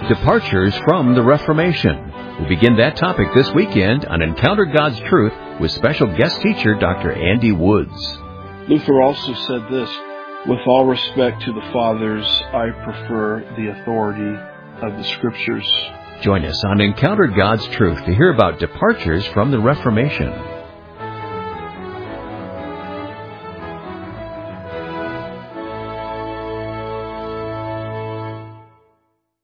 Departures from the Reformation. We begin that topic this weekend on Encounter God's Truth with special guest teacher Dr. Andy Woods. Luther also said this, "With all respect to the Fathers, I prefer the authority of the Scriptures." Join us on Encounter God's Truth to hear about departures from the Reformation.